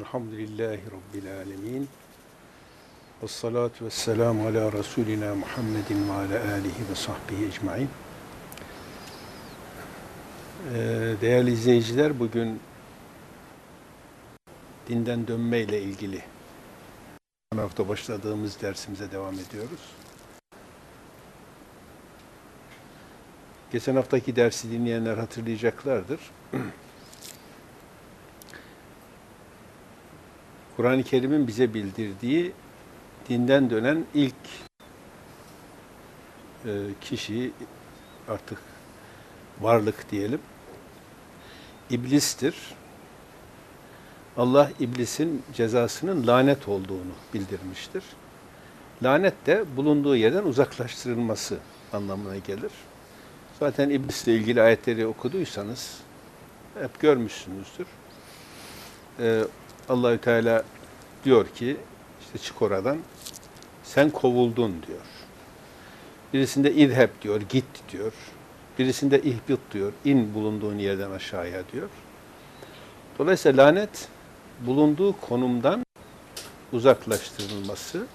Elhamdülillahi Rabbil alemin. Vessalatu vesselamu ala Resulina Muhammedin ve ala alihi ve sahbihi ecmain. Değerli izleyiciler, bugün dinden dönme ile ilgili geçen hafta başladığımız dersimize devam ediyoruz. Geçen haftaki dersi dinleyenler hatırlayacaklardır. Kur'an-ı Kerim'in bize bildirdiği dinden dönen ilk kişi, artık varlık diyelim, İblis'tir. Allah iblisin cezasının lanet olduğunu bildirmiştir. Lanet de bulunduğu yerden uzaklaştırılması anlamına gelir. Zaten iblisle ilgili ayetleri okuduysanız hep görmüşsünüzdür. Allahü Teala diyor ki, işte çık oradan, sen kovuldun diyor. Birisinde idheb diyor, git diyor. Birisinde ihbit diyor, in bulunduğun yerden aşağıya diyor. Dolayısıyla lanet, bulunduğu konumdan uzaklaştırılması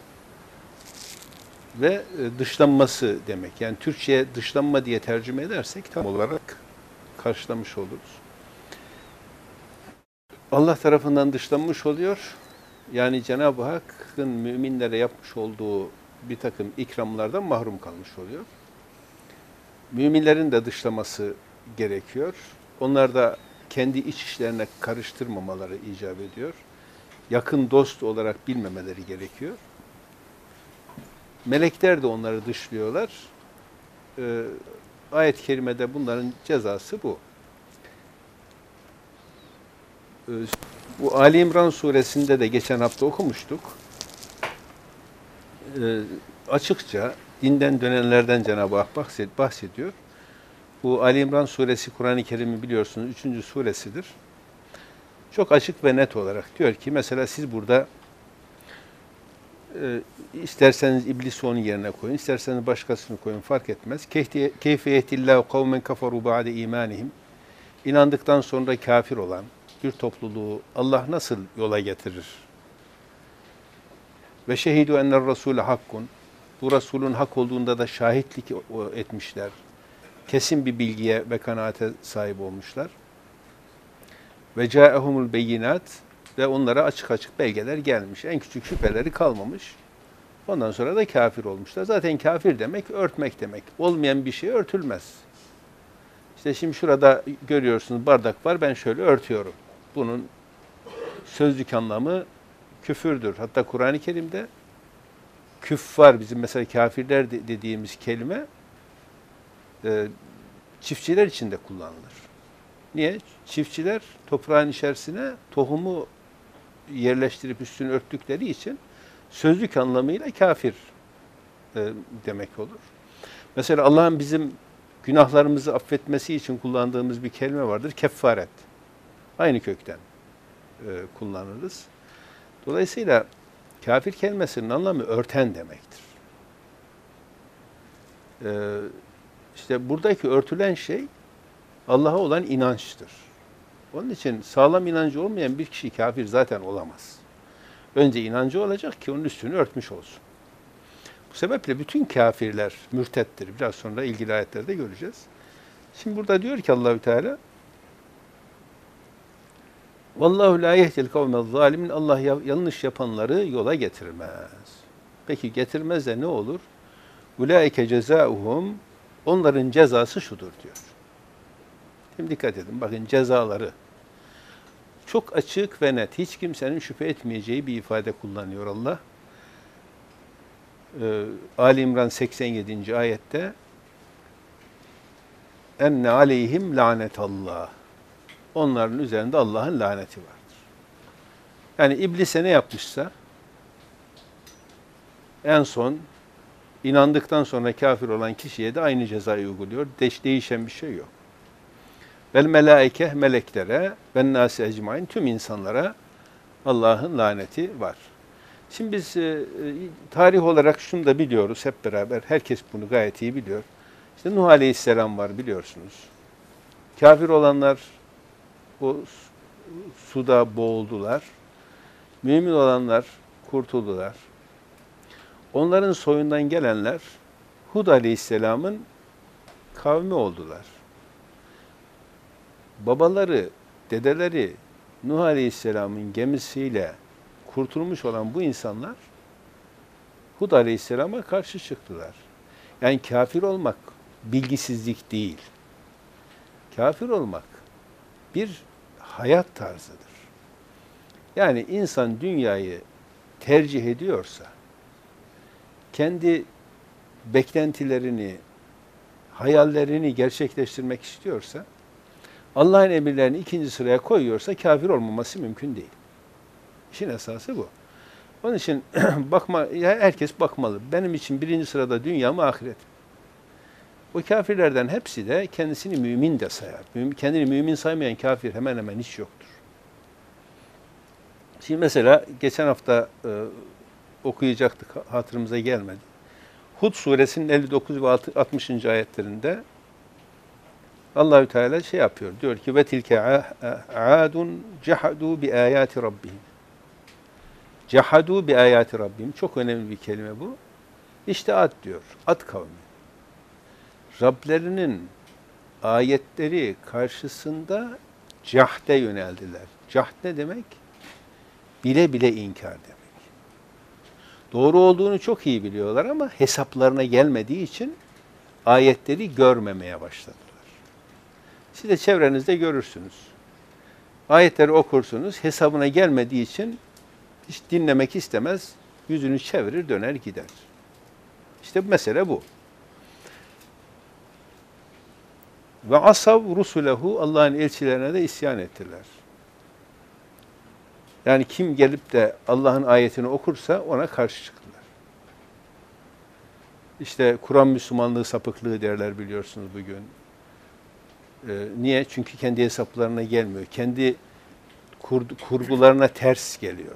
ve dışlanması demek. Yani Türkçe'ye dışlanma diye tercüme edersek tam olarak karşılamış oluruz. Allah tarafından dışlanmış oluyor. Yani Cenab-ı Hakk'ın müminlere yapmış olduğu bir takım ikramlardan mahrum kalmış oluyor. Müminlerin de dışlaması gerekiyor. Onlar da kendi iç işlerine karıştırmamaları icap ediyor. Yakın dost olarak bilmemeleri gerekiyor. Melekler de onları dışlıyorlar. Ayet-i kerimede bunların cezası bu. Bu Ali İmran suresinde de geçen hafta okumuştuk. Açıkça dinden dönenlerden Cenab-ı Hak bahsediyor. Bu Ali İmran suresi Kur'an-ı Kerim'i biliyorsunuz 3. suresidir. Çok açık ve net olarak diyor ki mesela siz burada isterseniz iblisi onun yerine koyun, isterseniz başkasını koyun, fark etmez. Keyfe yehdillahu kavmen kafaru ba'de imanihim. İnandıktan sonra kafir olan bir topluluğu Allah nasıl yola getirir? Ve şehidu enner rasule hakkun. Bu Resulün hak olduğunda da şahitlik etmişler. Kesin bir bilgiye ve kanaate sahip olmuşlar. Ve câehumul beyinat, ve onlara açık açık belgeler gelmiş. En küçük şüpheleri kalmamış. Ondan sonra da kafir olmuşlar. Zaten kafir demek, örtmek demek. Olmayan bir şey örtülmez. İşte şimdi şurada görüyorsunuz bardak var, ben şöyle örtüyorum. Bunun sözlük anlamı küfürdür. Hatta Kur'an-ı Kerim'de küffar, bizim mesela kafirler dediğimiz kelime çiftçiler için de kullanılır. Niye? Çiftçiler toprağın içerisine tohumu yerleştirip üstünü örttükleri için sözlük anlamıyla kafir demek olur. Mesela Allah'ın bizim günahlarımızı affetmesi için kullandığımız bir kelime vardır. Keffaret. Aynı kökten kullanırız. Dolayısıyla kafir kelimesinin anlamı örten demektir. İşte buradaki örtülen şey Allah'a olan inançtır. Onun için sağlam inancı olmayan bir kişi kafir zaten olamaz. Önce inancı olacak ki onun üstünü örtmüş olsun. Bu sebeple bütün kafirler mürtettir. Biraz sonra ilgili ayetlerde göreceğiz. Şimdi burada diyor ki Allahü Teala, Vallahu la yehdil kavmez zalimin. Allah yanlış yapanları yola getirmez. Peki getirmez de ne olur? Ulaike cezauhum, onların cezası şudur diyor. Şimdi dikkat edin, bakın cezaları. Çok açık ve net, hiç kimsenin şüphe etmeyeceği bir ifade kullanıyor Allah. Ali İmran 87. ayette enne aleyhim lanetallah. Onların üzerinde Allah'ın laneti vardır. Yani iblise ne yapmışsa en son inandıktan sonra kafir olan kişiye de aynı cezayı uyguluyor. Değişen bir şey yok. Vel melaike, meleklere ve nâsi ecmaîn, tüm insanlara Allah'ın laneti var. Şimdi biz tarih olarak şunu da biliyoruz hep beraber. Herkes bunu gayet iyi biliyor. İşte Nuh Aleyhisselam var, biliyorsunuz. Kafir olanlar o suda boğuldular. Mümin olanlar kurtuldular. Onların soyundan gelenler Hud Aleyhisselam'ın kavmi oldular. Babaları, dedeleri Nuh Aleyhisselam'ın gemisiyle kurtulmuş olan bu insanlar Hud Aleyhisselam'a karşı çıktılar. Yani kafir olmak bilgisizlik değil. Kafir olmak bir hayat tarzıdır. Yani insan dünyayı tercih ediyorsa, kendi beklentilerini, hayallerini gerçekleştirmek istiyorsa, Allah'ın emirlerini ikinci sıraya koyuyorsa kafir olmaması mümkün değil. İşin esası bu. Onun için herkes bakmalı. Benim için birinci sırada dünya mı ahiret? O kafirlerden hepsi de kendisini mümin de sayar. Kendini mümin saymayan kafir hemen hemen hiç yoktur. Şimdi mesela geçen hafta okuyacaktık, hatırımıza gelmedi. Hud suresinin 59 ve 60. ayetlerinde Allahü Teala şey yapıyor. Diyor ki ve tilke adun cehadu bi ayati rabbihim. Cehadu bi ayati rabbihim. Çok önemli bir kelime bu. İşte Ad diyor. Ad kavmi. Rablerinin ayetleri karşısında cahde yöneldiler. Cahd ne demek? Bile bile inkar demek. Doğru olduğunu çok iyi biliyorlar ama hesaplarına gelmediği için ayetleri görmemeye başladılar. Siz de çevrenizde görürsünüz. Ayetleri okursunuz, hesabına gelmediği için hiç dinlemek istemez, yüzünü çevirir, döner gider. İşte mesele bu. Ve asav rusulehu, Allah'ın elçilerine de isyan ettiler. Yani kim gelip de Allah'ın ayetini okursa ona karşı çıktılar. İşte Kur'an Müslümanlığı sapıklığı derler biliyorsunuz bugün. Niye? Çünkü kendi hesaplarına gelmiyor. Kendi kurgularına ters geliyor.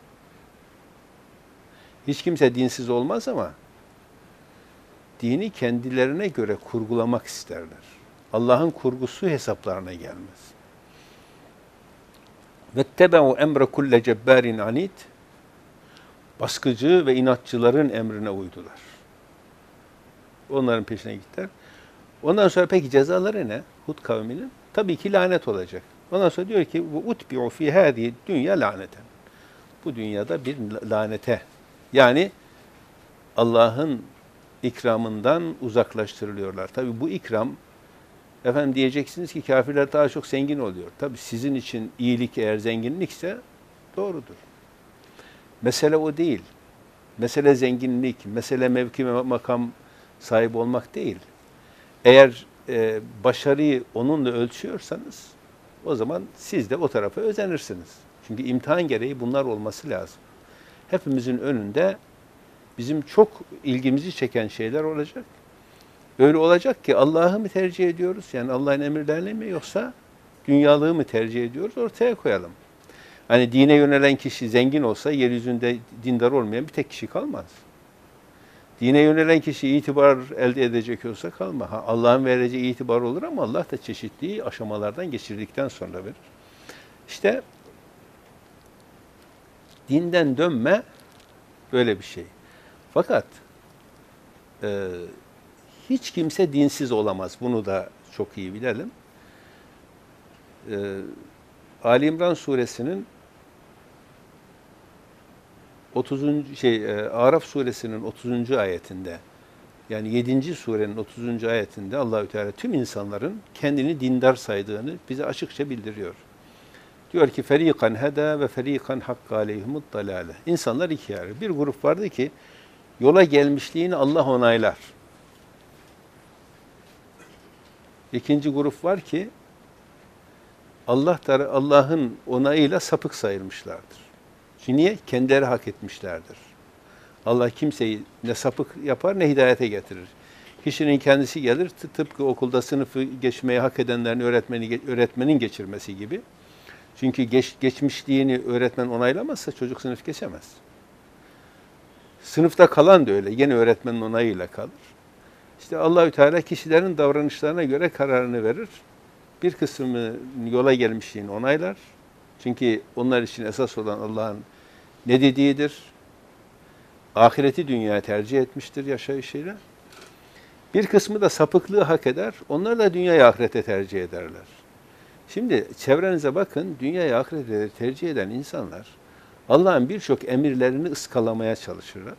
Hiç kimse dinsiz olmaz ama dini kendilerine göre kurgulamak isterler. Allah'ın kurgusu hesaplarına gelmez. وَاتَّبَعُوا اَمْرَ كُلَّ جَبَّارٍ عَنِيدٍ Baskıcı ve inatçıların emrine uydular. Onların peşine gittiler. Ondan sonra peki cezaları ne? Hud kavminin? Tabii ki lanet olacak. Ondan sonra diyor ki وَاُتْبِعُوا فِي هَذِهِ dünya laneten. Bu dünyada bir lanete. Yani Allah'ın ikramından uzaklaştırılıyorlar. Tabii bu ikram, efendim diyeceksiniz ki kafirler daha çok zengin oluyor. Tabii sizin için iyilik eğer zenginlikse doğrudur. Mesele o değil. Mesele zenginlik, mesele mevki ve makam sahibi olmak değil. Eğer başarıyı onunla ölçüyorsanız o zaman siz de o tarafa özenirsiniz. Çünkü imtihan gereği bunlar olması lazım. Hepimizin önünde bizim çok ilgimizi çeken şeyler olacak. Öyle olacak ki Allah'ı mı tercih ediyoruz? Yani Allah'ın emirlerini mi yoksa dünyalığı mı tercih ediyoruz? Ortaya koyalım. Hani dine yönelen kişi zengin olsa yeryüzünde dindar olmayan bir tek kişi kalmaz. Dine yönelen kişi itibar elde edecek olsa kalma. Allah'ın vereceği itibar olur ama Allah da çeşitli aşamalardan geçirdikten sonra verir. İşte dinden dönme böyle bir şey. Fakat hiç kimse dinsiz olamaz. Bunu da çok iyi bilelim. Ali İmran suresinin 30. Araf suresinin 30. ayetinde, yani 7. surenin 30. ayetinde Allahü Teala tüm insanların kendini dindar saydığını bize açıkça bildiriyor. Diyor ki ferikan heda ve ferikan hakka aleyhimud dalale. İnsanlar ikiye ayrı. Bir grup vardı ki yola gelmişliğini Allah onaylar. İkinci grup var ki Allah'ın onayıyla sapık sayılmışlardır. Çünkü niye? Kendileri hak etmişlerdir. Allah kimseyi ne sapık yapar ne hidayete getirir. Kişinin kendisi gelir, tıpkı okulda sınıfı geçmeyi hak edenlerin öğretmenin geçirmesi gibi. Çünkü geçmişliğini öğretmen onaylamazsa çocuk sınıf geçemez. Sınıfta kalan da öyle. Yine öğretmenin onayıyla kalır. İşte Allahü Teala kişilerin davranışlarına göre kararını verir. Bir kısmını yola gelmişliğini onaylar. Çünkü onlar için esas olan Allah'ın ne dediğidir. Ahireti dünyaya tercih etmiştir yaşayışıyla. Bir kısmı da sapıklığı hak eder. Onlar da dünyayı ahirete tercih ederler. Şimdi çevrenize bakın, dünyayı ahirete tercih eden insanlar Allah'ın birçok emirlerini ıskalamaya çalışırlar.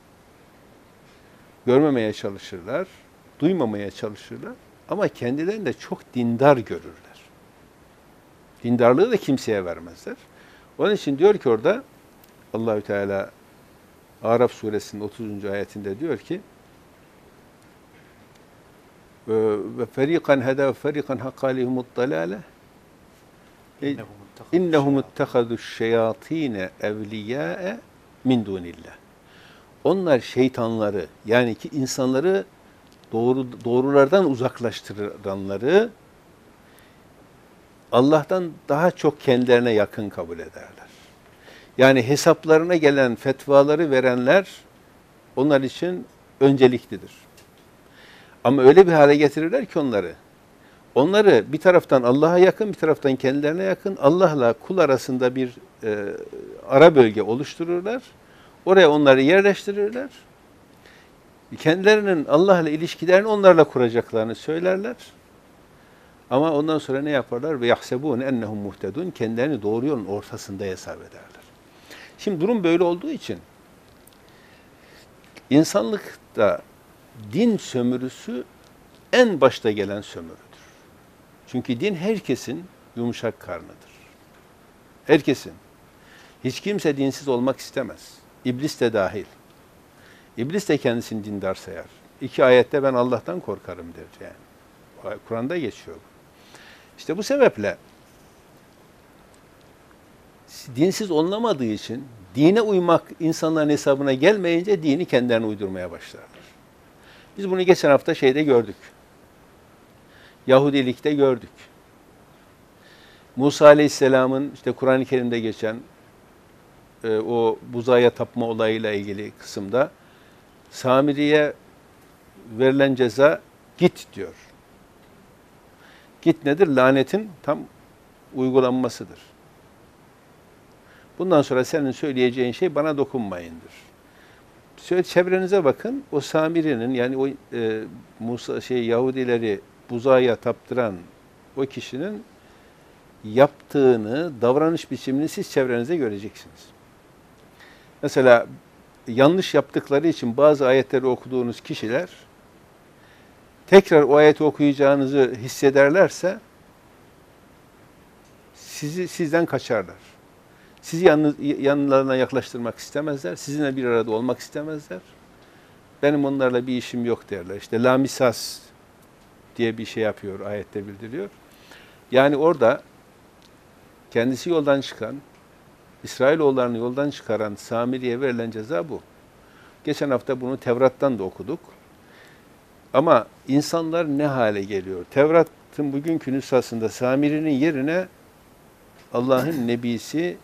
Görmemeye çalışırlar, duymamaya çalışırlar ama kendilerini de çok dindar görürler. Dindarlığı da kimseye vermezler. Onun için diyor ki orada Allahü Teala Araf suresinin 30. ayetinde diyor ki ve ferikan heda ve ferikan hakkalihumud dalale innehum ittehadü'ş şeyatine evliyâe min dunillah. Onlar şeytanları, yani ki insanları doğrulardan uzaklaştıranları Allah'tan daha çok kendilerine yakın kabul ederler. Yani hesaplarına gelen fetvaları verenler onlar için önceliklidir. Ama öyle bir hale getirirler ki onları bir taraftan Allah'a yakın, bir taraftan kendilerine yakın, Allah'la kul arasında bir ara bölge oluştururlar. Oraya onları yerleştirirler. Kendilerinin Allah'la ilişkilerini onlarla kuracaklarını söylerler. Ama ondan sonra ne yaparlar? Ve yahsebun ennehum muhtedun. Kendilerini doğru yolun ortasında hesap ederler. Şimdi durum böyle olduğu için insanlıkta din sömürüsü en başta gelen sömürüdür. Çünkü din herkesin yumuşak karnıdır. Herkesin. Hiç kimse dinsiz olmak istemez. İblis de dahil. İblis de kendisini dindar sayar. 2 ayette ben Allah'tan korkarım der yani. Kur'an'da geçiyor. İşte bu sebeple dinsiz olunamadığı için dine uymak insanların hesabına gelmeyince dini kendilerine uydurmaya başlarlar. Biz bunu geçen hafta şeyde gördük. Yahudilikte gördük. Musa Aleyhisselam'ın işte Kur'an-ı Kerim'de geçen o buzaya tapma olayıyla ilgili kısımda Samiri'ye verilen ceza git diyor. Git nedir? Lanetin tam uygulanmasıdır. Bundan sonra senin söyleyeceğin şey bana dokunmayındır. Şöyle çevrenize bakın. O Samiri'nin yani o Yahudileri buzaya taptıran o kişinin yaptığını, davranış biçimini siz çevrenize göreceksiniz. Mesela yanlış yaptıkları için bazı ayetleri okuduğunuz kişiler tekrar o ayeti okuyacağınızı hissederlerse sizden kaçarlar. Sizi yanlarına yaklaştırmak istemezler. Sizinle bir arada olmak istemezler. Benim onlarla bir işim yok derler. İşte la misas diye bir şey yapıyor, ayette bildiriyor. Yani orada kendisi yoldan çıkan, İsrailoğullarını yoldan çıkaran Samiri'ye verilen ceza bu. Geçen hafta bunu Tevrat'tan da okuduk. Ama insanlar ne hale geliyor? Tevrat'ın bugünkü nüshasında Samiri'nin yerine Allah'ın nebisi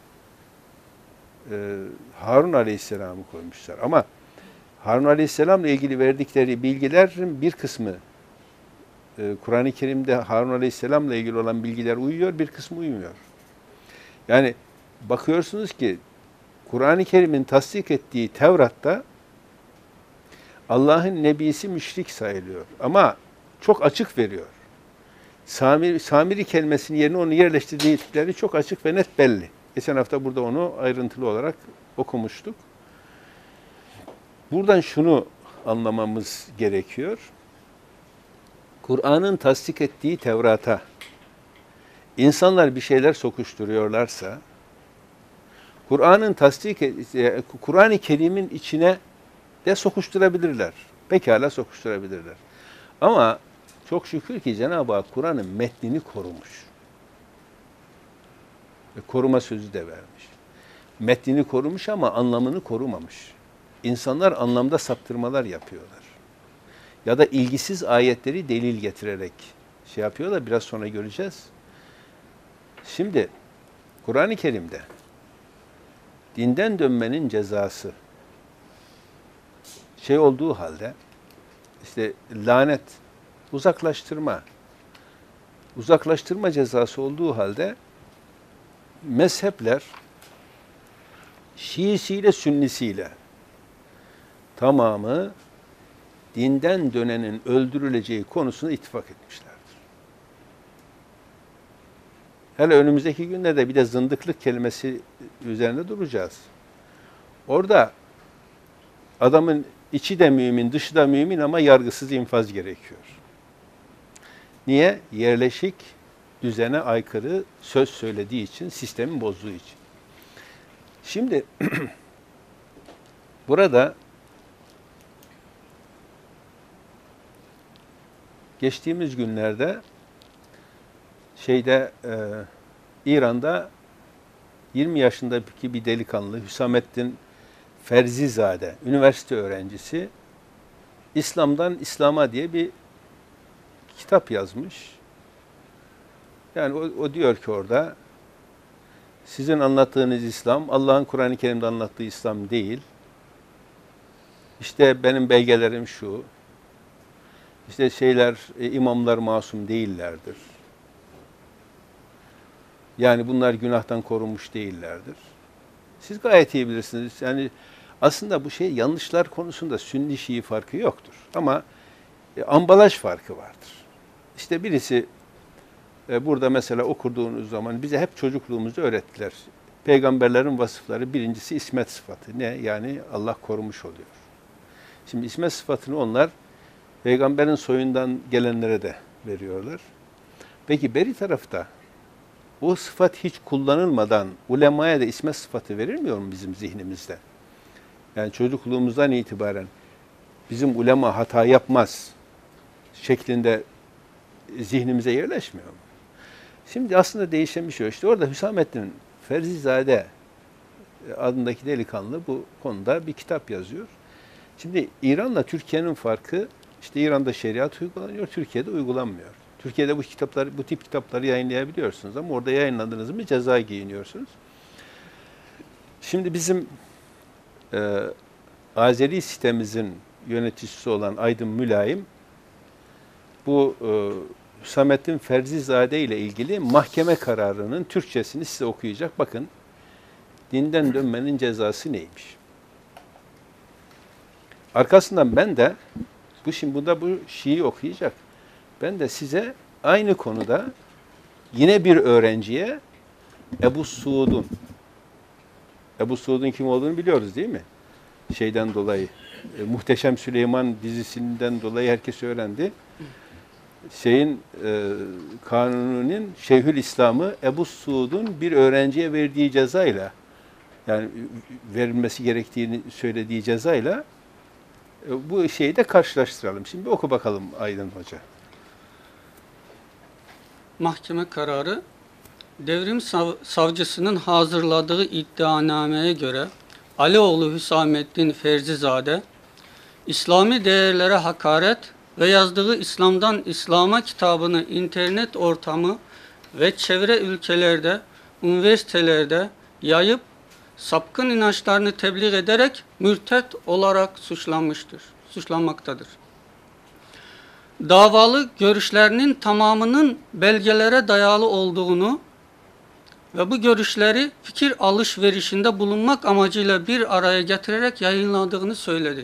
Harun Aleyhisselam'ı koymuşlar. Ama Harun Aleyhisselam'la ilgili verdikleri bilgilerin bir kısmı Kur'an-ı Kerim'de Harun Aleyhisselam'la ilgili olan bilgiler uyuyor, bir kısmı uymuyor. Yani bakıyorsunuz ki Kur'an-ı Kerim'in tasdik ettiği Tevrat'ta Allah'ın nebisi müşrik sayılıyor. Ama çok açık veriyor. Samiri kelimesinin yerine onu yerleştirdikleri çok açık ve net belli. Geçen hafta burada onu ayrıntılı olarak okumuştuk. Buradan şunu anlamamız gerekiyor. Kur'an'ın tasdik ettiği Tevrat'a insanlar bir şeyler sokuşturuyorlarsa, Kur'an-ı Kerim'in içine de sokuşturabilirler. Pekala sokuşturabilirler. Ama çok şükür ki Cenab-ı Hak Kur'an'ın metnini korumuş. Ve koruma sözü de vermiş. Metnini korumuş ama anlamını korumamış. İnsanlar anlamda saptırmalar yapıyorlar. Ya da ilgisiz ayetleri delil getirerek şey yapıyorlar. Biraz sonra göreceğiz. Şimdi Kur'an-ı Kerim'de dinden dönmenin cezası şey olduğu halde işte lanet, uzaklaştırma cezası olduğu halde mezhepler Şiisiyle, Sünnisiyle tamamı dinden dönenin öldürüleceği konusunda ittifak etmişlerdir. Hele önümüzdeki günlerde bir de zındıklık kelimesi üzerinde duracağız. Orada adamın içi de mümin, dışı da mümin ama yargısız infaz gerekiyor. Niye? Yerleşik düzene aykırı söz söylediği için, sistemi bozduğu için. Şimdi burada geçtiğimiz günlerde İran'da 20 yaşındaki bir delikanlı Hüsamettin Ferzizade, üniversite öğrencisi, İslam'dan İslam'a diye bir kitap yazmış. Yani o diyor ki orada, sizin anlattığınız İslam, Allah'ın Kur'an-ı Kerim'de anlattığı İslam değil. İşte benim belgelerim şu, İşte imamlar masum değillerdir. Yani bunlar günahtan korunmuş değillerdir. Siz gayet iyi bilirsiniz. Yani aslında bu yanlışlar konusunda Sünni Şii farkı yoktur. Ama ambalaj farkı vardır. İşte birisi burada mesela okuduğunuz zaman bize hep çocukluğumuzda öğrettiler. Peygamberlerin vasıfları birincisi ismet sıfatı. Ne? Yani Allah korumuş oluyor. Şimdi ismet sıfatını onlar Peygamberin soyundan gelenlere de veriyorlar. Peki beri tarafta o sıfat hiç kullanılmadan ulemaya da ismet sıfatı verilmiyor mu bizim zihnimizde? Yani çocukluğumuzdan itibaren bizim ulema hata yapmaz şeklinde zihnimize yerleşmiyor mu? Şimdi aslında değişen bir şey yok. İşte orada Hüsamettin Ferzizade adındaki delikanlı bu konuda bir kitap yazıyor. Şimdi İran'la Türkiye'nin farkı, işte İran'da şeriat uygulanıyor, Türkiye'de uygulanmıyor. Türkiye'de bu tip kitapları yayınlayabiliyorsunuz ama orada yayınladığınız mı ceza giyiniyorsunuz. Şimdi bizim Azeri sitemizin yöneticisi olan Aydın Mülayim bu Hüsamettin Ferzizade ile ilgili mahkeme kararının Türkçesini size okuyacak. Bakın, dinden dönmenin cezası neymiş? Arkasından ben de bu Şii okuyacak. Ben de size aynı konuda yine bir öğrenciye Ebu Suud'un kim olduğunu biliyoruz değil mi? Şeyden dolayı, Muhteşem Süleyman dizisinden dolayı herkes öğrendi. Kanuni'nin Şeyhülislam'ı Ebu Suud'un bir öğrenciye verdiği cezayla, yani verilmesi gerektiğini söylediği cezayla bu şeyi de karşılaştıralım. Şimdi oku bakalım Aydın Hoca. Mahkeme kararı, devrim savcısının hazırladığı iddianameye göre Alioğlu Hüsamettin Ferzizade, İslami değerlere hakaret ve yazdığı İslam'dan İslam'a kitabını internet ortamı ve çevre ülkelerde, üniversitelerde yayıp sapkın inançlarını tebliğ ederek mürtet olarak suçlanmaktadır. Davalı görüşlerinin tamamının belgelere dayalı olduğunu ve bu görüşleri fikir alışverişinde bulunmak amacıyla bir araya getirerek yayınladığını söyledi.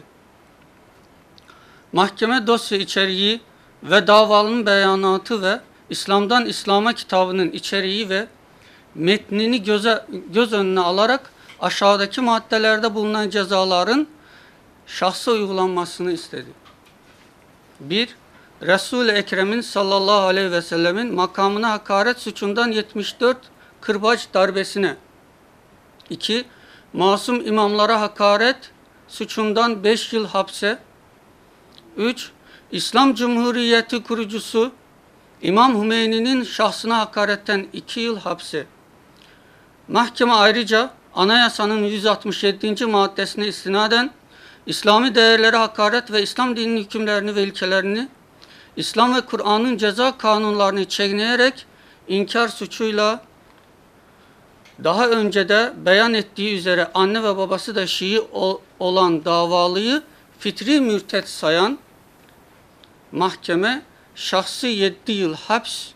Mahkeme dosya içeriği ve davalının beyanatı ve İslam'dan İslam'a kitabının içeriği ve metnini göz önüne alarak aşağıdaki maddelerde bulunan cezaların şahsa uygulanmasını istedi. 1. Resul-i Ekrem'in sallallahu aleyhi ve sellemin makamına hakaret suçundan 74 kırbaç darbesine. 2. Masum imamlara hakaret suçundan 5 yıl hapse. 3. İslam Cumhuriyeti kurucusu İmam Hümeyni'nin şahsına hakaretten 2 yıl hapse. Mahkeme ayrıca Anayasanın 167. maddesine istinaden İslami değerlere hakaret ve İslam dininin hükümlerini ve ilkelerini, İslam ve Kur'an'ın ceza kanunlarını çiğneyerek inkar suçuyla daha önce de beyan ettiği üzere anne ve babası da Şii olan davalıyı fitri mürtet sayan mahkeme şahsı 7 yıl haps,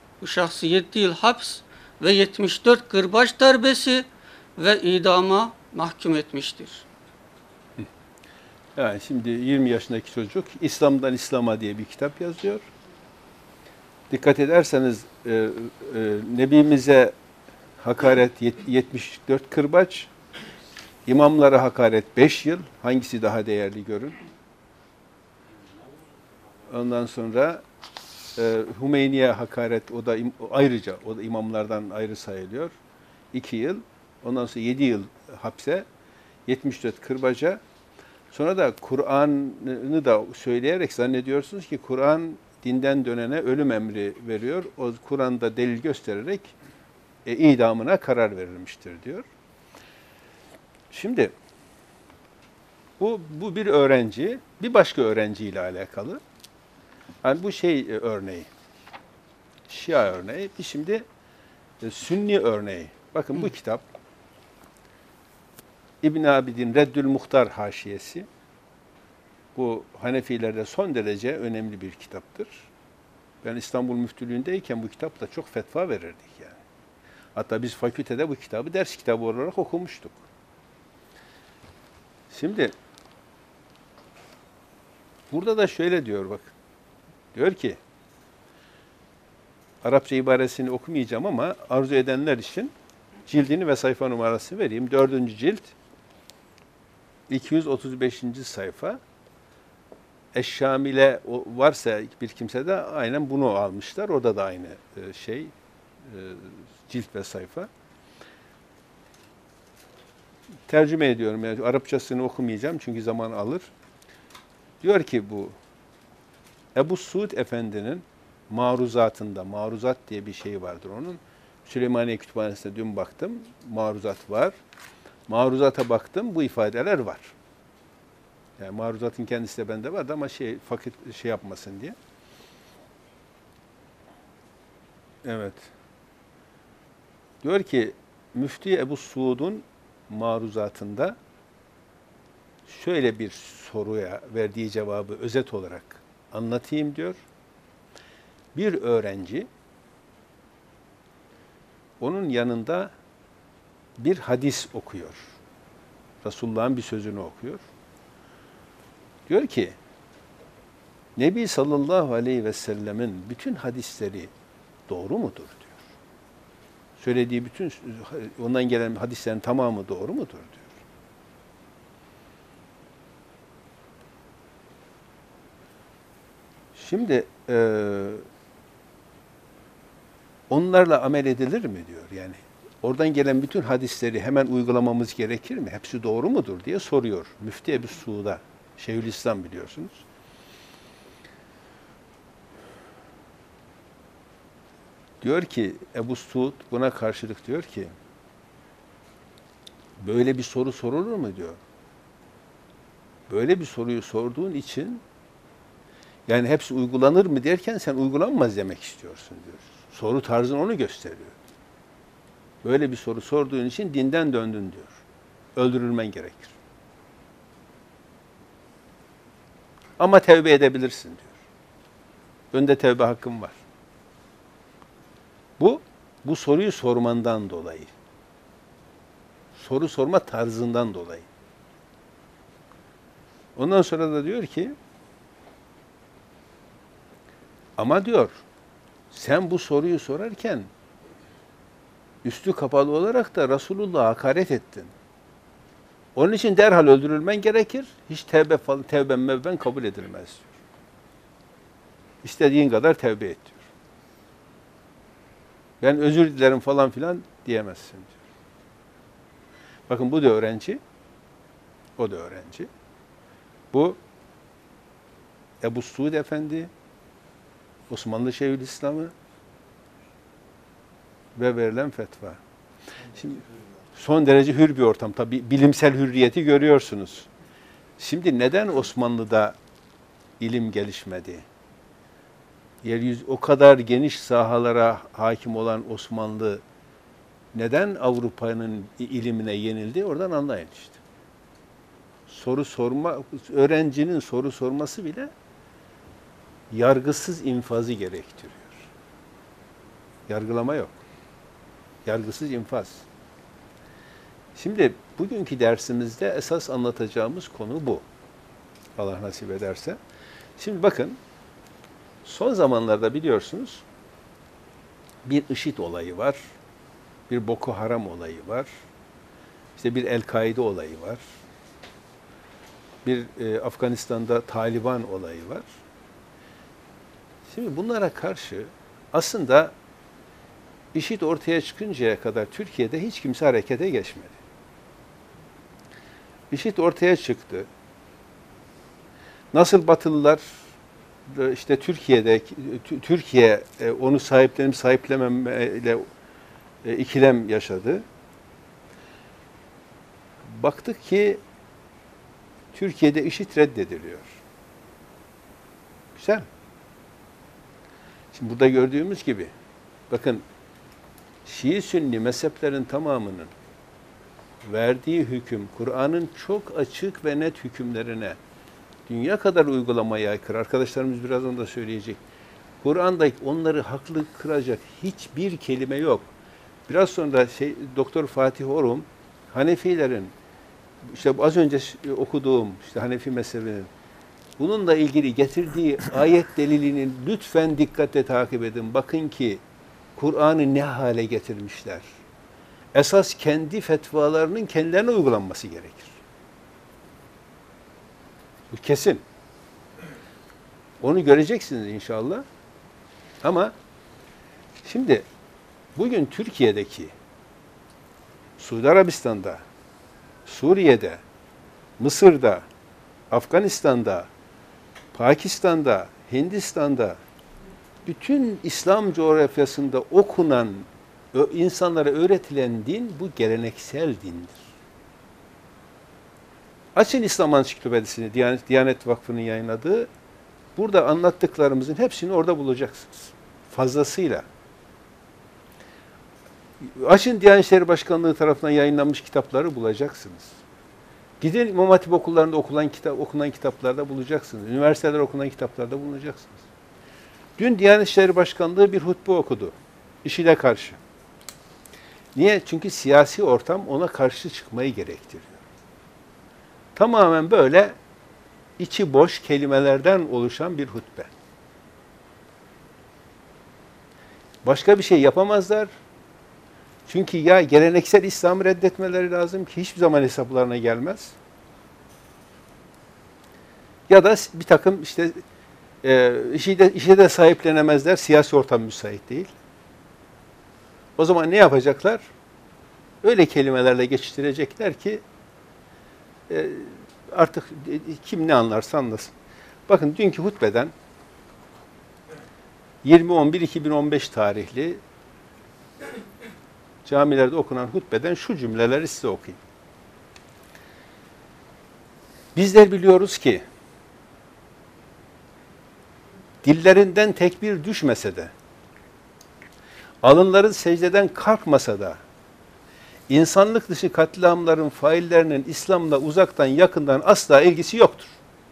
ve 74 kırbaç darbesi ve idama mahkum etmiştir. Yani şimdi 20 yaşındaki çocuk İslam'dan İslam'a diye bir kitap yazıyor. Dikkat ederseniz Nebimize hakaret 74 kırbaç, imamlara hakaret 5 yıl. Hangisi daha değerli görün? Ondan sonra Hümeyni'ye hakaret, o da ayrıca, o da imamlardan ayrı sayılıyor. 2 yıl. Ondan sonra 7 yıl hapse, 74 kırbaca. Sonra da Kur'an'ı da söyleyerek zannediyorsunuz ki Kur'an dinden dönene ölüm emri veriyor. O Kur'an'da delil göstererek idamına karar verilmiştir diyor. Şimdi bu bir öğrenci, bir başka öğrenciyle alakalı. Yani bu örneği, Şia örneği, bir şimdi Sünni örneği. Bakın bu kitap İbn Abidin Reddül Muhtar haşiyesi. Bu Hanefilerde son derece önemli bir kitaptır. Ben İstanbul Müftülüğü'ndeyken bu kitapla çok fetva verirdik yani. Hatta biz fakültede bu kitabı ders kitabı olarak okumuştuk. Şimdi burada da şöyle diyor bak. Diyor ki Arapça ibaresini okumayacağım ama arzu edenler için cildini ve sayfa numarasını vereyim. 4. cilt 235. sayfa. Eşşamile varsa bir kimse de aynen bunu almışlar. Orada da aynı cilt ve sayfa. Tercüme ediyorum. Yani Arapçasını okumayacağım çünkü zaman alır. Diyor ki bu Ebu Suud Efendi'nin maruzatında, maruzat diye bir şey vardır onun. Süleymaniye Kütüphanesi'nde dün baktım. Maruzat var. Maruzata baktım. Bu ifadeler var. Yani maruzatın kendisi de bende vardı ama fakir yapmasın diye. Evet. Diyor ki Müftü Ebu Suud'un maruzatında şöyle bir soruya verdiği cevabı özet olarak anlatayım diyor. Bir öğrenci onun yanında bir hadis okuyor. Resulullah'ın bir sözünü okuyor. Diyor ki Nebi sallallahu aleyhi ve sellemin bütün hadisleri doğru mudur diyor. Söylediği bütün ondan gelen hadislerin tamamı doğru mudur diyor. Şimdi onlarla amel edilir mi diyor yani. Oradan gelen bütün hadisleri hemen uygulamamız gerekir mi? Hepsi doğru mudur diye soruyor. Müftü Ebu Suud'a. Şeyhülislam biliyorsunuz. Diyor ki Ebu Suud buna karşılık diyor ki böyle bir soru sorulur mu diyor. Böyle bir soruyu sorduğun için yani hepsi uygulanır mı derken sen uygulanmaz demek istiyorsun diyor. Soru tarzın onu gösteriyor. Böyle bir soru sorduğun için dinden döndün diyor. Öldürülmen gerekir. Ama tevbe edebilirsin diyor. Önde tevbe hakkın var. Bu soruyu sormandan dolayı. Soru sorma tarzından dolayı. Ondan sonra da diyor ki ama diyor sen bu soruyu sorarken üstü kapalı olarak da Resulullah'a hakaret ettin. Onun için derhal öldürülmen gerekir. Hiç tevben mevben kabul edilmez diyor. İstediğin kadar tevbe et diyor. Ben özür dilerim falan filan diyemezsin diyor. Bakın bu da öğrenci. O da öğrenci. Bu Ebu Suud Efendi, Osmanlı Şeyhülislam'ı ve verilen fetva. Şimdi son derece hür bir ortam. Tabii bilimsel hürriyeti görüyorsunuz. Şimdi neden Osmanlı'da ilim gelişmedi? Yeryüzü o kadar geniş sahalara hakim olan Osmanlı neden Avrupa'nın ilimine yenildi? Oradan anlayın işte. Öğrencinin soru sorması bile yargısız infazı gerektiriyor. Yargılama yok. Yargısız infaz. Şimdi bugünkü dersimizde esas anlatacağımız konu bu. Allah nasip ederse. Şimdi bakın, son zamanlarda biliyorsunuz bir IŞİD olayı var, bir Boko Haram olayı var, işte bir El-Kaide olayı var, bir Afganistan'da Taliban olayı var. Şimdi bunlara karşı aslında IŞİD ortaya çıkıncaya kadar Türkiye'de hiç kimse harekete geçmedi. IŞİD ortaya çıktı. Nasıl Batılılar işte Türkiye onu sahiplenip sahiplememeyle ikilem yaşadı. Baktık ki Türkiye'de IŞİD reddediliyor. Güzel. Şimdi burada gördüğümüz gibi bakın, Şii-Sünni mezheplerin tamamının verdiği hüküm, Kur'an'ın çok açık ve net hükümlerine dünya kadar uygulamaya aykırı. Arkadaşlarımız birazdan da söyleyecek. Kur'an'da onları haklı kıracak hiçbir kelime yok. Biraz sonra Doktor Fatih Orum, Hanefilerin, işte az önce okuduğum işte Hanefi mezhebinin bununla ilgili getirdiği ayet delilini lütfen dikkatle takip edin. Bakın ki Kur'an'ı ne hale getirmişler. Esas kendi fetvalarının kendilerine uygulanması gerekir. Bu kesin. Onu göreceksiniz inşallah. Ama şimdi bugün Türkiye'deki, Suudi Arabistan'da, Suriye'de, Mısır'da, Afganistan'da, Pakistan'da, Hindistan'da, bütün İslam coğrafyasında okunan, insanlara öğretilen din bu geleneksel dindir. Açın İslam Ansiklopedisini, Diyanet Vakfı'nın yayınladığı, burada anlattıklarımızın hepsini orada bulacaksınız. Fazlasıyla. Açın Diyanet İşleri Başkanlığı tarafından yayınlanmış kitapları bulacaksınız. Gidin İmam Hatip okullarında okunan kitaplarda bulacaksınız. Üniversitelerde okunan kitaplarda bulunacaksınız. Dün Diyanet İşleri Başkanlığı bir hutbe okudu. IŞİD'e karşı. Niye? Çünkü siyasi ortam ona karşı çıkmayı gerektiriyor. Tamamen böyle içi boş kelimelerden oluşan bir hutbe. Başka bir şey yapamazlar. Çünkü ya geleneksel İslam'ı reddetmeleri lazım ki hiçbir zaman hesaplarına gelmez. Ya da bir takım işte işe de sahiplenemezler, siyasi ortam müsait değil. O zaman ne yapacaklar? Öyle kelimelerle geçiştirecekler ki artık kim ne anlarsa anlasın. Bakın dünkü hutbeden 20.11.2015 tarihli camilerde okunan hutbeden şu cümleleri size okuyayım. Bizler biliyoruz ki dillerinden tekbir düşmese de, alınları secdeden kalkmasa da, insanlık dışı katliamların faillerinin İslam'la uzaktan yakından asla ilgisi yoktur.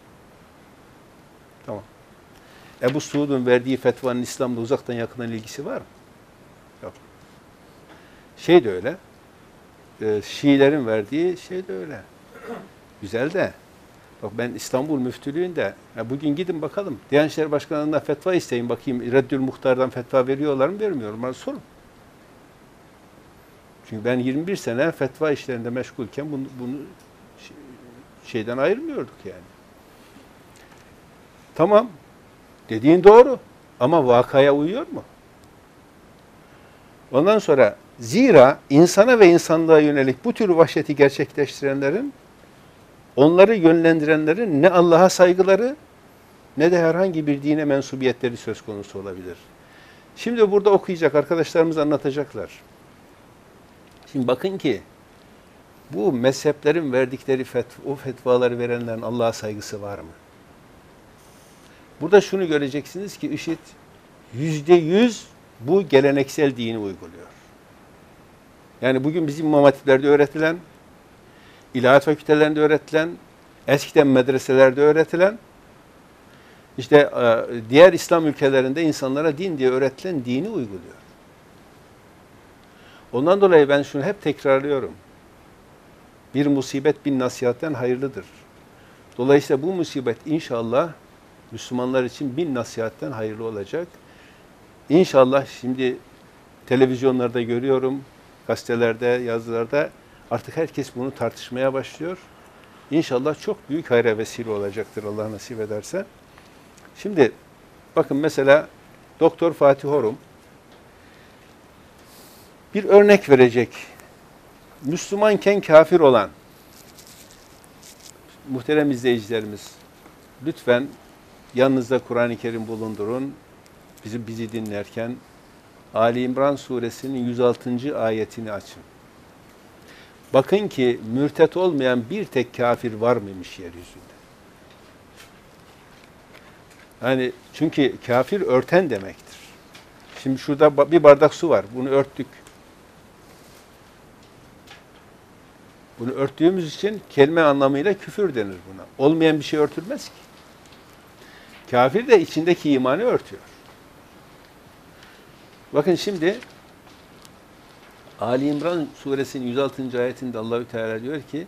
Tamam. Ebu Suud'un verdiği fetvanın İslam'la uzaktan yakından ilgisi var mı? Yok. Şey de öyle, Şiilerin verdiği şey de öyle. Güzel de, bak ben İstanbul Müftülüğü'nde, bugün gidin bakalım, Diyanet İşleri Başkanlığı'ndan fetva isteyin bakayım, Reddül Muhtar'dan fetva veriyorlar mı, vermiyor mu? Bana sorun. Çünkü ben 21 sene fetva işlerinde meşgulken bunu şeyden ayırmıyorduk yani. Tamam, dediğin doğru ama vakaya uyuyor mu? Ondan sonra zira insana ve insanlığa yönelik bu tür vahşeti gerçekleştirenlerin, onları yönlendirenlerin ne Allah'a saygıları ne de herhangi bir dine mensubiyetleri söz konusu olabilir. Şimdi burada okuyacak arkadaşlarımız anlatacaklar. Şimdi bakın ki bu mezheplerin verdikleri o fetvaları verenlerin Allah'a saygısı var mı? Burada şunu göreceksiniz ki IŞİD %100 bu geleneksel dini uyguluyor. Yani bugün bizim İmam Hatiplerde öğretilen, ilahiyat fakültelerinde öğretilen, eskiden medreselerde öğretilen, işte diğer İslam ülkelerinde insanlara din diye öğretilen dini uyguluyor. Ondan dolayı ben şunu hep tekrarlıyorum. Bir musibet bin nasihatten hayırlıdır. Dolayısıyla bu musibet inşallah Müslümanlar için bin nasihatten hayırlı olacak. İnşallah şimdi televizyonlarda görüyorum, gazetelerde, yazılarda artık herkes bunu tartışmaya başlıyor. İnşallah çok büyük hayra vesile olacaktır Allah nasip ederse. Şimdi bakın mesela Doktor Fatih Horum bir örnek verecek. Müslümanken kafir olan muhterem izleyicilerimiz, lütfen yanınızda Kur'an-ı Kerim bulundurun. Bizi dinlerken Ali İmran suresinin 106. ayetini açın. Bakın ki mürtet olmayan bir tek kafir var mıymış yeryüzünde? Yani çünkü kafir örten demektir. Şimdi şurada bir bardak su var. Bunu örttük. Bunu örttüğümüz için kelime anlamıyla küfür denir buna. Olmayan bir şey örtülmez ki. Kafir de içindeki imanı örtüyor. Bakın şimdi Ali İmran suresinin 106. ayetinde Allahü Teala diyor ki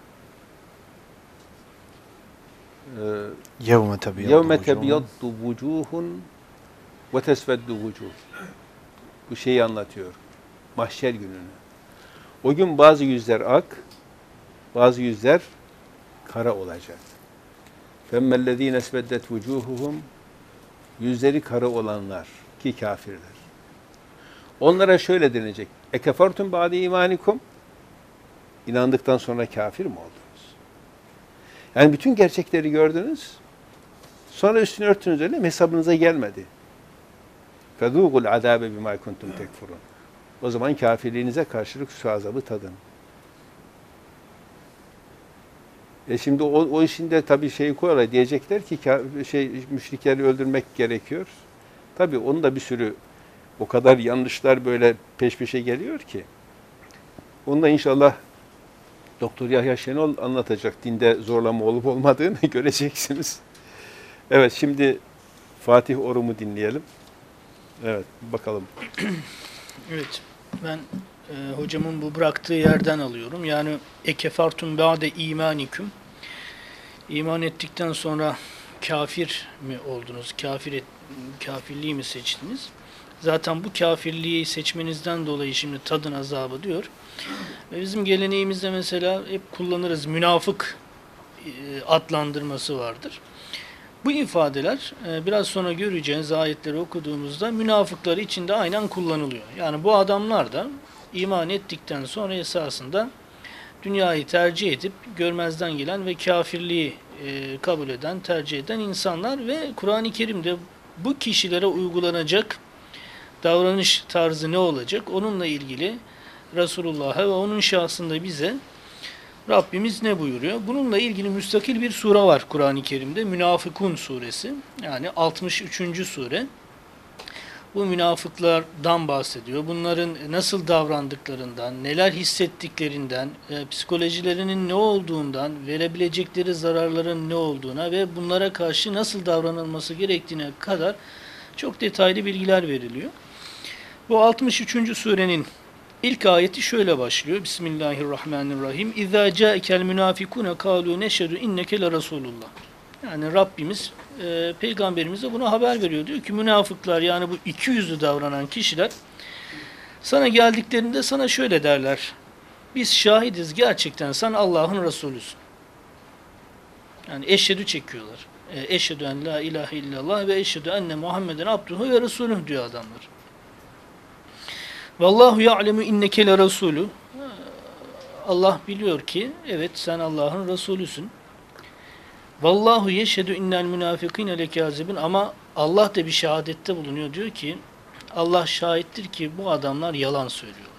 يَوْمَ يَوْمَ تَبْيَضُّ تَبْيَضُّ وُجُوهٌ وَتَسْوَدُّ وُجُوهٌ. Bu şeyi anlatıyor. Mahşer gününü. O gün bazı yüzler ak, bazı yüzler kara olacak. فَمَّا الَّذ۪ينَ اسْوَدَّتْ وُجُوهُهُمْ. Yüzleri kara olanlar ki kafirler. Onlara şöyle denecek. اَكَفَرْتُمْ بَعْدِ اِيمَانِكُمْ. İnandıktan sonra kafir mi oldunuz? Yani bütün gerçekleri gördünüz. Sonra üstünü örttünüz, öyle mi? Hesabınıza gelmedi. فَذُوقُ الْعَذَابَ بِمَا كُنْتُمْ تَكْفُرُونَ. O zaman kafirliğinize karşılık şu azabı tadın. Şimdi o işin de tabii şeyi koyarlar. Diyecekler ki müşrikleri öldürmek gerekiyor. Tabii onun da bir sürü o kadar yanlışlar böyle peş peşe geliyor ki. Onu da inşallah Doktor Yahya Şenol anlatacak. Dinde zorlama olup olmadığını göreceksiniz. Evet, şimdi Fatih Orum'u dinleyelim. Evet, bakalım. Evet, ben hocamın bu bıraktığı yerden alıyorum. Yani ekefartum ba'de imaniküm. İman ettikten sonra kafir mi oldunuz? Kafirliği mi seçtiniz? Zaten bu kafirliği seçmenizden dolayı şimdi tadın azabı diyor. Ve bizim geleneğimizde mesela hep kullanırız. Münafık adlandırması vardır. Bu ifadeler biraz sonra göreceğiniz ayetleri okuduğumuzda münafıklar içinde aynen kullanılıyor. Yani bu adamlar da iman ettikten sonra esasında dünyayı tercih edip görmezden gelen ve kafirliği kabul eden, tercih eden insanlar ve Kur'an-ı Kerim'de bu kişilere uygulanacak davranış tarzı ne olacak? Onunla ilgili Resulullah'a ve onun şahsında bize Rabbimiz ne buyuruyor? Bununla ilgili müstakil bir sure var Kur'an-ı Kerim'de. Münafıkun suresi. Yani 63. sure. Bu münafıklardan bahsediyor. Bunların nasıl davrandıklarından, neler hissettiklerinden, psikolojilerinin ne olduğundan, verebilecekleri zararların ne olduğuna ve bunlara karşı nasıl davranılması gerektiğine kadar çok detaylı bilgiler veriliyor. Bu 63. surenin İlk ayeti şöyle başlıyor. Bismillahirrahmanirrahim. İzâ câekel münâfikûne kâlû neşhedü inneke le Resulullah. Yani Rabbimiz peygamberimize buna haber veriyor. Diyor ki münafıklar, yani bu iki yüzlü davranan kişiler sana geldiklerinde sana şöyle derler. Biz şahidiz, gerçekten sen Allah'ın Resulüsün. Yani eşhedü çekiyorlar. Eşhedü en la ilahe illallah ve eşhedü enne Muhammeden abduhu ve resulüh diyor adamlar. Vallahu ya'lemu inneke le rasulü. Allah biliyor ki evet sen Allah'ın Resulüsün. Vallahu yeşhedü innel münafikine lekâzibun, ama Allah da bir şehadette bulunuyor, diyor ki Allah şahittir ki bu adamlar yalan söylüyorlar.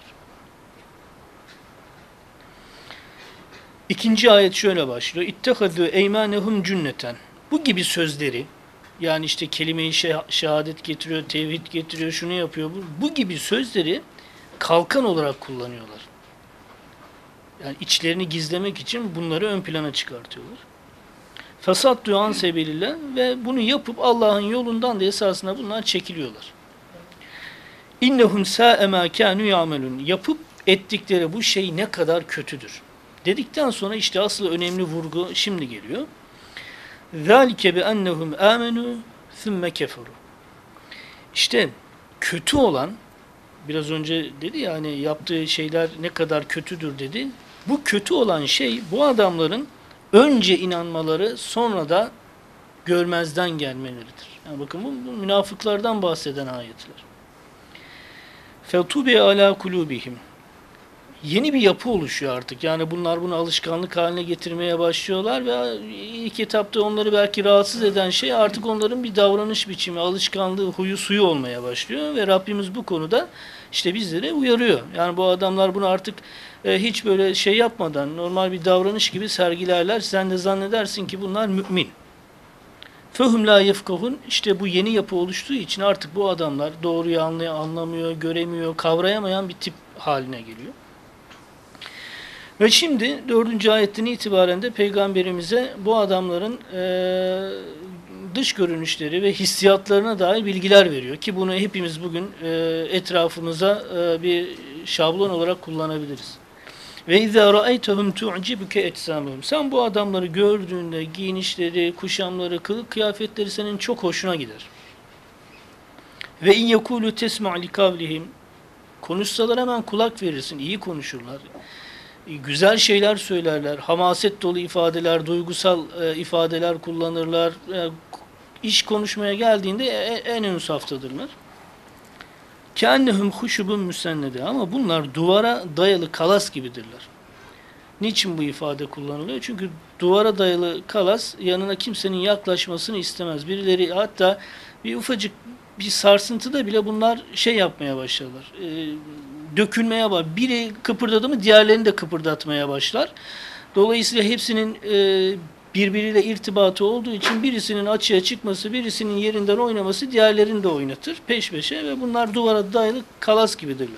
İkinci ayet şöyle başlıyor. İttehazû eymânehum cünneten. Bu gibi sözleri, yani işte kelime-i şehadet getiriyor, tevhid getiriyor, şunu yapıyor, bu gibi sözleri kalkan olarak kullanıyorlar. Yani içlerini gizlemek için bunları ön plana çıkartıyorlar. Fesat duan sebebiyle ve bunu yapıp Allah'ın yolundan da esasında bunlar çekiliyorlar. İnnehum sâ'e mâ kânû ya'melûn. Yapıp ettikleri bu şey ne kadar kötüdür. Dedikten sonra işte asıl önemli vurgu şimdi geliyor. ذَٰلِكَ بِأَنَّهُمْ آمَنُوا ثُمَّ كَفَرُوا. İşte kötü olan, biraz önce dedi ya hani yaptığı şeyler ne kadar kötüdür dedi. Bu kötü olan şey bu adamların önce inanmaları sonra da görmezden gelmeleridir. Yani bakın bu münafıklardan bahseden ayetler. فَتُبِعَ عَلَى قُلُوبِهِمْ. Yeni bir yapı oluşuyor artık. Yani bunlar bunu alışkanlık haline getirmeye başlıyorlar ve ilk etapta onları belki rahatsız eden şey artık onların bir davranış biçimi, alışkanlığı, huyu suyu olmaya başlıyor ve Rabbimiz bu konuda işte bizlere uyarıyor. Yani bu adamlar bunu artık hiç böyle şey yapmadan normal bir davranış gibi sergilerler. Sen de zannedersin ki bunlar mümin. فَهُمْ لَا يَفْقَهُونَ. İşte bu yeni yapı oluştuğu için artık bu adamlar doğruyu anlamıyor, göremiyor, kavrayamayan bir tip haline geliyor. Ve şimdi 4. ayetten itibaren de Peygamberimize bu adamların dış görünüşleri ve hissiyatlarına dair bilgiler veriyor. Ki bunu hepimiz bugün etrafımıza bir şablon olarak kullanabiliriz. Ve izâ ra'aytehum tu'cibuke ecsamuhum. Sen bu adamları gördüğünde giyinişleri, kuşamları, kılık kıyafetleri senin çok hoşuna gider. Ve in yekulu tesma' li kavlihim. Konuşsalar hemen kulak verirsin. İyi konuşurlar. Güzel şeyler söylerler. Hamaset dolu ifadeler, duygusal ifadeler kullanırlar. İş konuşmaya geldiğinde en ön saftadırlar. Kânnehum huşubun müsennede. Ama bunlar duvara dayalı kalas gibidirler. Niçin bu ifade kullanılıyor? Çünkü duvara dayalı kalas yanına kimsenin yaklaşmasını istemez. Birileri hatta bir ufacık bir sarsıntıda bile bunlar şey yapmaya başlarlar. Dökülmeye başlar. Biri kıpırdadı mı diğerlerini de kıpırdatmaya başlar. Dolayısıyla hepsinin birbiriyle irtibatı olduğu için birisinin açığa çıkması, birisinin yerinden oynaması diğerlerini de oynatır peş peşe ve bunlar duvara dayalı kalas gibidirler.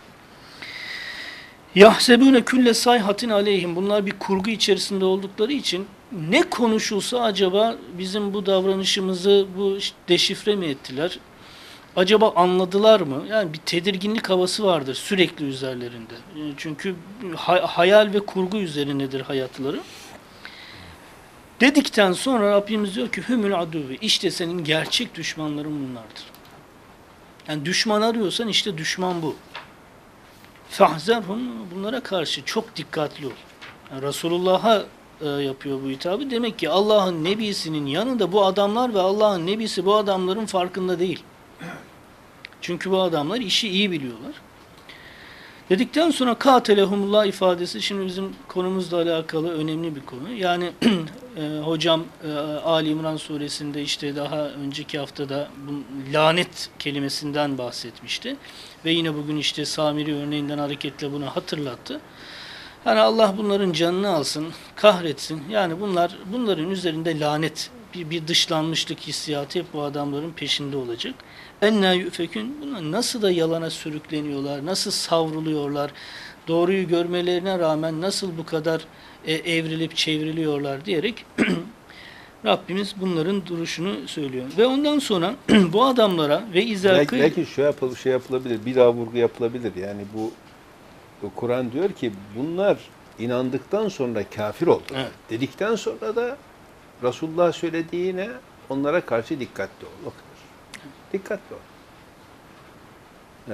Yahsebune külle sayhatin aleyhim. Bunlar bir kurgu içerisinde oldukları için ne konuşulsa acaba bizim bu davranışımızı bu deşifre mi ettiler? Acaba anladılar mı? Yani bir tedirginlik havası vardır sürekli üzerlerinde. Çünkü hayal ve kurgu üzerindedir hayatları. Dedikten sonra Rabbimiz diyor ki hümül aduvi. İşte senin gerçek düşmanların bunlardır. Yani düşman arıyorsan işte düşman bu. Fahzerhum, bunlara karşı çok dikkatli ol. Yani Resulullah'a yapıyor bu hitabı. Demek ki Allah'ın nebisinin yanında bu adamlar ve Allah'ın nebisi bu adamların farkında değil. Çünkü bu adamlar işi iyi biliyorlar. Dedikten sonra katelehumullah ifadesi şimdi bizim konumuzla alakalı önemli bir konu. Yani hocam Ali İmran suresinde işte daha önceki haftada bu lanet kelimesinden bahsetmişti. Ve yine bugün işte Samiri örneğinden hareketle bunu hatırlattı. Yani Allah bunların canını alsın, kahretsin. Yani bunların üzerinde lanet, bir dışlanmışlık hissiyatı hep bu adamların peşinde olacak. Ennâ yüfekün. Bunlar nasıl da yalana sürükleniyorlar, nasıl savruluyorlar, doğruyu görmelerine rağmen nasıl bu kadar evrilip çevriliyorlar diyerek Rabbimiz bunların duruşunu söylüyor. Ve ondan sonra bu adamlara ve izâkı... Belki şey yapılabilir, bir daha vurgu yapılabilir. Yani bu Kur'an diyor ki bunlar inandıktan sonra kafir oldu. Evet. Dedikten sonra da Resulullah söylediğine onlara karşı dikkatli ol. O kadar. Dikkatli ol. Evet.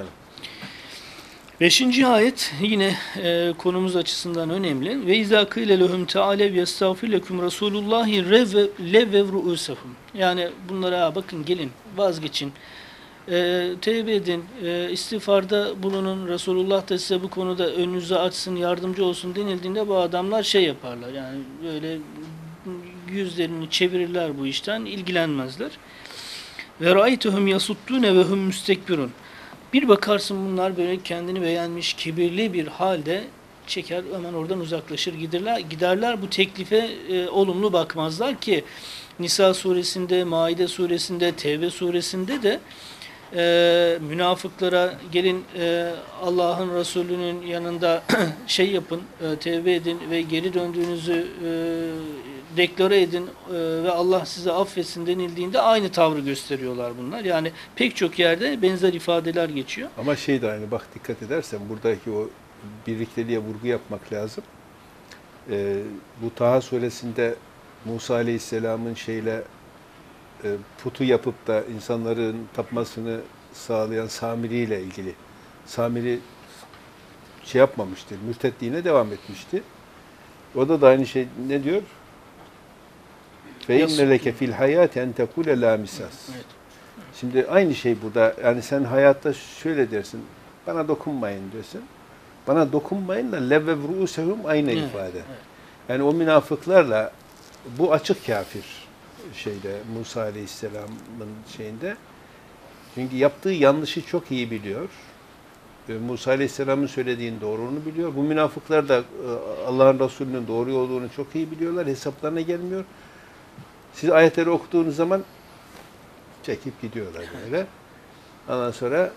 5. ayet yine konumuz açısından önemli. Ve izâ kîle lehum teâlev yestağfir leküm Resulullahi levvev ru'ûsehum. Yani bunlara bakın gelin vazgeçin. Tevbe edin, istiğfarda bulunun, Resulullah da size bu konuda önünüzü açsın, yardımcı olsun denildiğinde bu adamlar şey yaparlar. Yani böyle yüzlerini çevirirler bu işten, ilgilenmezler. Ve ra'aytuhum yasuttune ve hum müstekbirun. Bir bakarsın bunlar böyle kendini beğenmiş, kibirli bir halde çeker, hemen oradan uzaklaşır giderler. Bu teklife olumlu bakmazlar ki Nisa suresinde, Maide suresinde, Tevbe suresinde de münafıklara gelin Allah'ın Resulü'nün yanında şey yapın, tevbe edin ve geri döndüğünüzü deklare edin ve Allah size affetsin denildiğinde aynı tavrı gösteriyorlar bunlar. Yani pek çok yerde benzer ifadeler geçiyor. Ama şey de aynı, bak dikkat edersen buradaki o birlikteliğe vurgu yapmak lazım. Bu Taha suresinde Musa Aleyhisselam'ın putu yapıp da insanların tapmasını sağlayan Samiri ile ilgili. Samiri yapmamıştı, mürtetliğine devam etmişti. O da aynı şey ne diyor? Fe inne leke fil hayati en tekule la misas. Şimdi aynı şey burada. Yani sen hayatta şöyle dersin. Bana dokunmayın diyorsun. Bana dokunmayın da levvev ru'usehum aynı ifade. Yani o münafıklarla bu açık kafir Musa Aleyhisselam'ın şeyinde. Çünkü yaptığı yanlışı çok iyi biliyor. Musa Aleyhisselam'ın söylediğinin doğruluğunu biliyor. Bu münafıklar da Allah'ın Resulü'nün doğru olduğunu çok iyi biliyorlar. Hesaplarına gelmiyor. Siz ayetleri okuduğunuz zaman çekip gidiyorlar böyle. Ondan sonra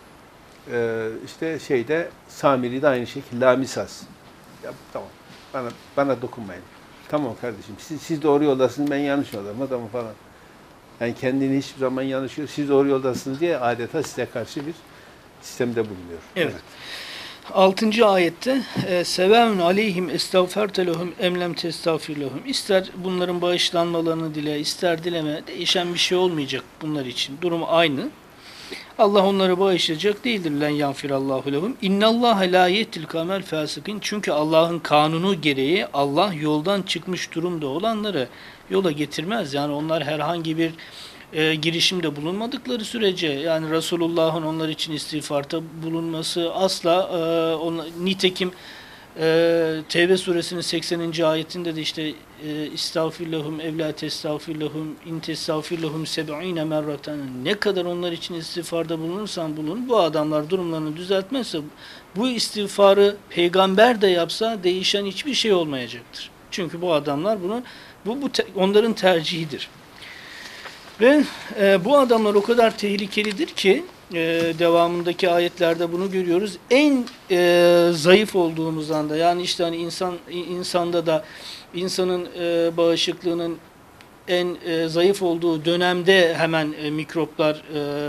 Samiri de aynı şekilde lamisas. Ya tamam. Bana dokunmayın. Tamam kardeşim. Siz doğru yoldasınız, ben yanlış yoldayım. Tamam falan. Yani kendini hiçbir zaman yanlış yok. Siz doğru yoldasınız diye adeta size karşı bir sistemde bulunuyor. Evet. 6. ayette sevâun aleyhim estağferte lehum emlem testağfir lehum. İster bunların bağışlanmalarını dile, ister dileme, değişen bir şey olmayacak bunlar için. Durum aynı. Allah onları bağışlayacak değildir. Len yanfirallahu lehum. İnnallâhe lâ yehtil kavmel fâsikîn. Çünkü Allah'ın kanunu gereği Allah yoldan çıkmış durumda olanları yola getirmez. Yani onlar herhangi bir girişimde bulunmadıkları sürece, yani Resulullah'ın onlar için istiğfarda bulunması asla nitekim Tevbe suresinin 80. ayetinde de işte istağfirlehum evlâ testağfirlehum in testağfirlehum seb'ine merraten, ne kadar onlar için istiğfarda bulunursan bulun, bu adamlar durumlarını düzeltmezse bu istiğfarı peygamber de yapsa değişen hiçbir şey olmayacaktır. Çünkü bu adamlar onların tercihidir. Ve bu adamlar o kadar tehlikelidir ki devamındaki ayetlerde bunu görüyoruz. En zayıf olduğumuz anda, yani işte hani insanda da insanın bağışıklığının en zayıf olduğu dönemde hemen mikroplar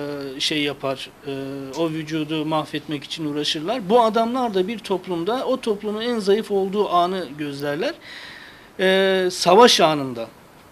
o vücudu mahvetmek için uğraşırlar. Bu adamlar da bir toplumda o toplumun en zayıf olduğu anı gözlerler. Savaş anında.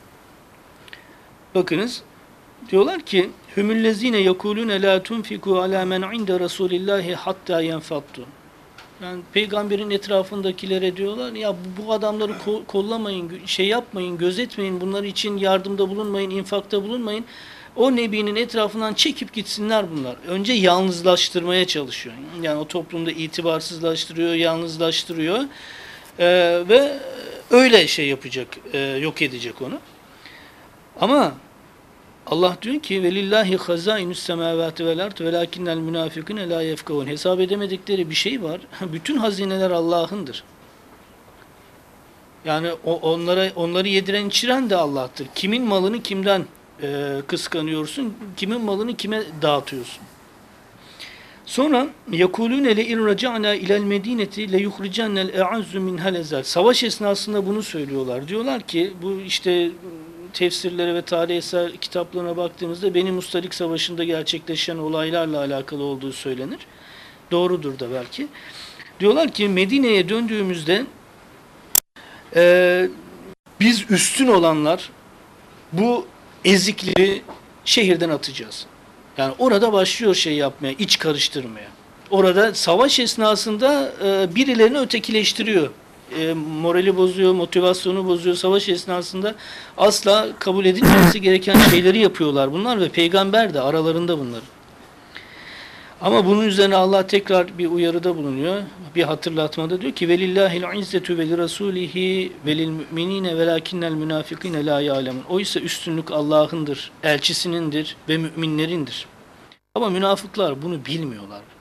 Bakınız, diyorlar ki hümüllezine yekulune la tunfiku ala men inde rasulillahi hatta yenfattu. Yani peygamberin etrafındakilere diyorlar ya bu adamları kollamayın, yapmayın, gözetmeyin, bunlar için yardımda bulunmayın, infakta bulunmayın. O nebinin etrafından çekip gitsinler bunlar. Önce yalnızlaştırmaya çalışıyor. Yani o toplumda itibarsızlaştırıyor, yalnızlaştırıyor ve öyle yapacak, yok edecek onu. Ama Allah diyor ki velillahi hazainus semavati vel ard velakinnel münafikune la yefkahun. Hesap edemedikleri bir şey var. Bütün hazineler Allah'ındır. Yani onları yediren içiren de Allah'tır. Kimin malını kimden kıskanıyorsun? Kimin malını kime dağıtıyorsun? Sonra yekulune le in raca'na ila'l medineti le yuhricennel e'azzu minhal ezal. Savaş esnasında bunu söylüyorlar. Diyorlar ki bu işte tefsirlere ve tarih eser kitaplarına baktığımızda Beni Mustalik Savaşı'nda gerçekleşen olaylarla alakalı olduğu söylenir. Doğrudur da belki. Diyorlar ki Medine'ye döndüğümüzde biz üstün olanlar bu ezikleri şehirden atacağız. Yani orada başlıyor yapmaya, iç karıştırmaya. Orada savaş esnasında birilerini ötekileştiriyor. Morali bozuyor, motivasyonu bozuyor. Savaş esnasında asla kabul edilmemesi gereken şeyleri yapıyorlar bunlar ve peygamber de aralarında bunların. Ama bunun üzerine Allah tekrar bir uyarıda bulunuyor. Bir hatırlatmada diyor ki velillahil izzetu ve lirasulihi ve lil müminine velakinnel münafikine la ya'lemun. Oysa üstünlük Allah'ındır, elçisinindir ve müminlerindir. Ama münafıklar bunu bilmiyorlar.